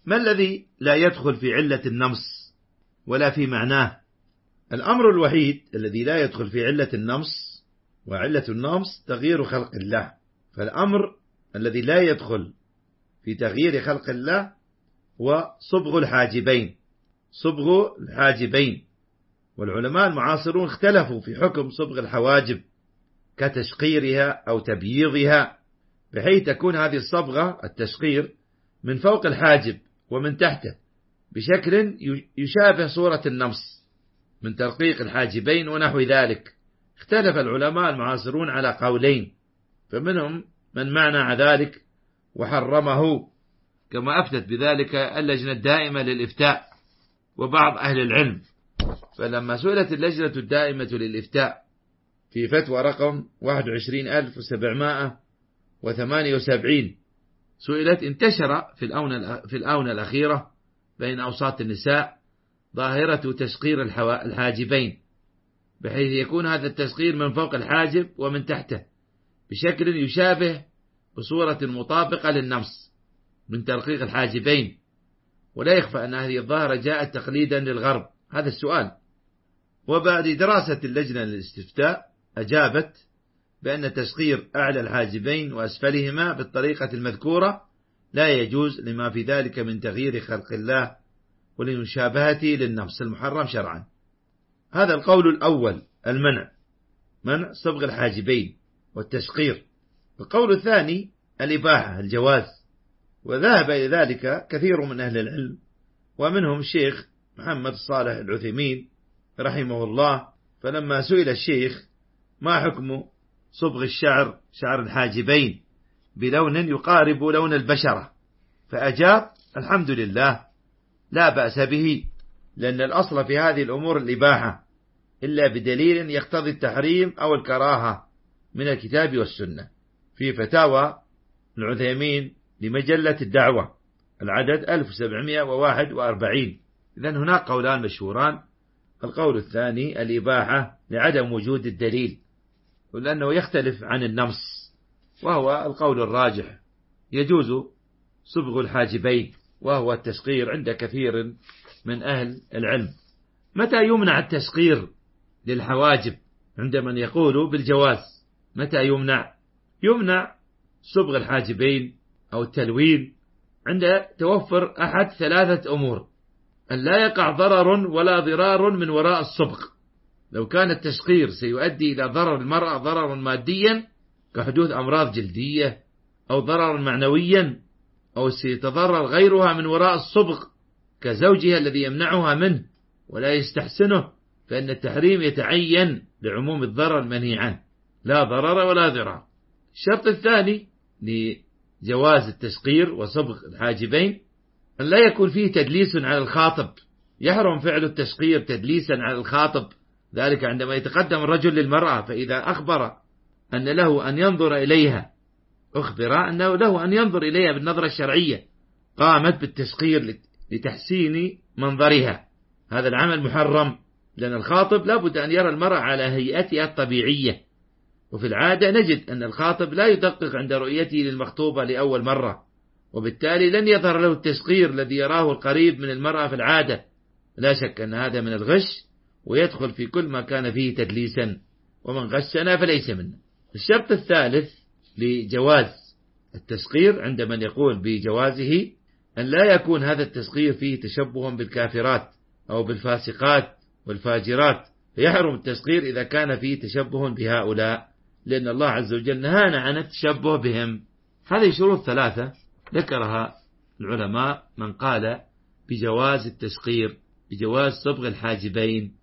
ما الذي لا يدخل في علة النمص ولا في معناه؟ الأمر الوحيد الذي لا يدخل في علة النمص، وعلة النمص تغيير خلق الله، فالأمر الذي لا يدخل في تغيير خلق الله هو صبغ الحاجبين. صبغ الحاجبين، والعلماء المعاصرون اختلفوا في حكم صبغ الحواجب كتشقيرها أو تبييضها، بحيث تكون هذه الصبغة التشقير من فوق الحاجب ومن تحته بشكل يشابه صورة النمص من ترقيق الحاجبين ونحو ذلك. اختلف العلماء المعاصرون على قولين، فمنهم من معنى ذلك وحرمه، كما أفتت بذلك اللجنة الدائمة للإفتاء وبعض أهل العلم. فلما سئلت اللجنة الدائمة للإفتاء في فتوى رقم 21778 سئلت: انتشر في الآونة الأخيرة بين أوساط النساء ظاهرة تشقير الحاجبين، بحيث يكون هذا التشقير من فوق الحاجب ومن تحته بشكل يشابه بصورة مطابقة للنمص من ترقيق الحاجبين، ولا يخفى أن هذه الظاهرة جاءت تقليدا للغرب. هذا السؤال. وبعد دراسة اللجنة للاستفتاء أجابت بأن تشقير أعلى الحاجبين وأسفلهما بالطريقة المذكورة لا يجوز لما في ذلك من تغيير خلق الله ولمشابهته للنمص المحرم شرعا. هذا القول الأول، منع صبغ الحاجبين والتشقير. القول الثاني الإباحة، الجواز، وذهب إلى ذلك كثير من أهل العلم، ومنهم الشيخ محمد صالح العثيمين رحمه الله. فلما سئل الشيخ: ما حكم صبغ شعر الحاجبين بلون يقارب لون البشرة؟ فأجاب: الحمد لله، لا بأس به، لأن الأصل في هذه الأمور الإباحة إلا بدليل يقتضي التحريم أو الكراهة من الكتاب والسنة، في فتاوى العثيمين لمجلة الدعوة العدد 1741. إذن هناك قولان مشهوران. القول الثاني الإباحة لعدم وجود الدليل، ولأنه يختلف عن النمص، وهو القول الراجح، يجوز صبغ الحاجبين، وهو التشقير عند كثير من أهل العلم. متى يمنع التشقير للحواجب عند من يقول بالجواز؟ متى يمنع صبغ الحاجبين أو التلوين عند توفر أحد 3 أمور: أن لا يقع ضرر ولا ضرار من وراء الصبغ. لو كان التشقير سيؤدي إلى ضرر المرأة ضررا ماديا كحدوث أمراض جلدية، أو ضررا معنويا، أو سيتضرر غيرها من وراء الصبغ كزوجها الذي يمنعها منه ولا يستحسنه، فإن التحريم يتعين لعموم الضرر المنهي عنه، لا ضرر ولا ضرار. الشرط الثاني لجواز التشقير وصبغ الحاجبين أن لا يكون فيه تدليس على الخاطب. يحرم فعل التشقير تدليسا على الخاطب، ذلك عندما يتقدم الرجل للمرأة، فإذا أخبر أن له أن ينظر إليها، أخبر أنه له أن ينظر إليها بالنظرة الشرعية، قامت بالتشقير لتحسين منظرها، هذا العمل محرم، لأن الخاطب لا بد أن يرى المرأة على هيئتها الطبيعية، وفي العادة نجد أن الخاطب لا يدقق عند رؤيته للمخطوبة لأول مرة، وبالتالي لن يظهر له التشقير الذي يراه القريب من المرأة في العادة. لا شك أن هذا من الغش، ويدخل في كل ما كان فيه تدليسا، ومن غشنا فليس منا. الشرط الثالث لجواز التشقير عند من يقول بجوازه أن لا يكون هذا التشقير فيه تشبه بالكافرات أو بالفاسقات والفاجرات، فيحرم التشقير إذا كان فيه تشبه بهؤلاء، لأن الله عز وجل نهانا عن التشبه بهم. هذه شروط 3 ذكرها العلماء من قال بجواز التشقير، بجواز صبغ الحاجبين